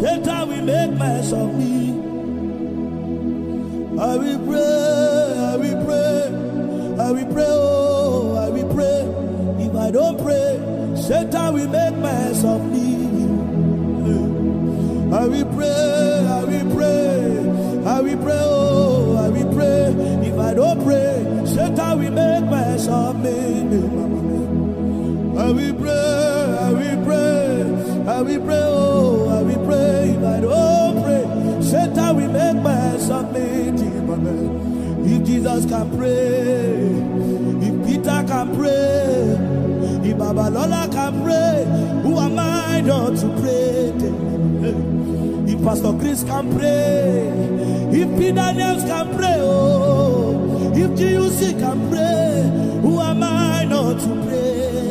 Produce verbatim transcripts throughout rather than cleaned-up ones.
Satan will make mess of me. I will pray, I will pray, I will pray, oh, I will pray. If I don't pray, Satan will make mess of me. I will pray, I will pray, I will pray, oh, I will pray. If I don't pray, Satan will make mess of me. I will pray, I will pray, I will pray, oh, I will pray. If I don't pray, Satan will make mess of me. If Jesus can pray, if Peter can pray, if Babalola can pray, who am I not to pray? If Pastor Chris can pray, if Peter Names can pray, oh, if G U C can pray, who am I not to pray?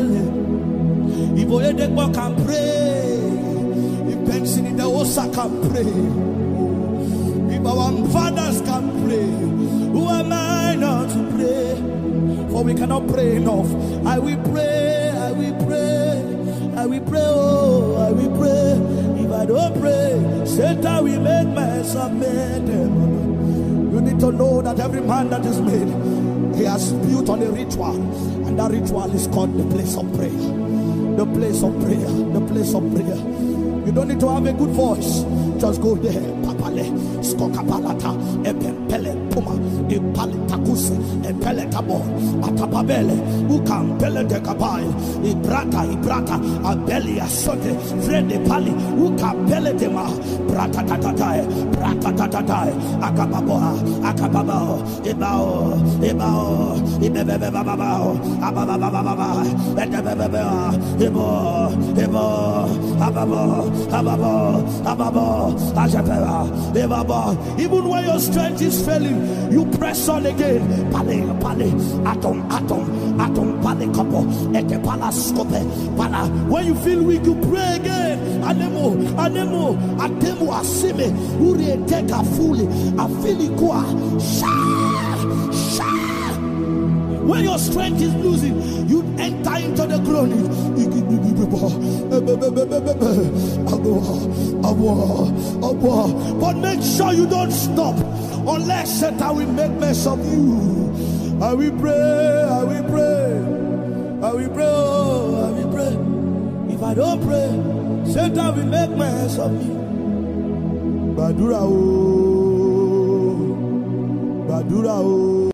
If Oyedekbo can pray, if Benson the Osa can pray, if our fathers can pray, who am I not to pray? For we cannot pray enough. I will pray, I will pray, I will pray, oh, I will pray. If I don't pray, Satan will make mess of me. You need to know that every man that is made, he has built on a ritual, and that ritual is called the place of prayer. The place of prayer, the place of prayer. You don't need to have a good voice. Just go there. Papale, skokapalata, epempele puma, ipalitakus, epele kabo, atapabele, ukam pele de kabai, ibrata, ibrata, abeli asote, frede pali, ukam pele de ma, brata tatatai, brata tatatai, akababoa, akababao, ibao, ibao, ibebebebabao, abababababa, edebebebea, ibo, ibo, ababo, ababo, ababo, ajapera, ibabo. Even when your strength is failing, you press on again. Pale, pale, atom, atom, atom, pale, couple, ete pala scope, pala. When you feel weak, you pray again. Anemo, anemo, atemo asime, uri teka fully, afili kwa, sha, sha. When your strength is losing, you enter into the groaning. But make sure you don't stop unless Satan will make mess of you. I will pray, I will pray, I will pray, oh, I will pray. If I don't pray, Satan will make mess of me. Badura, oh, Badura, oh.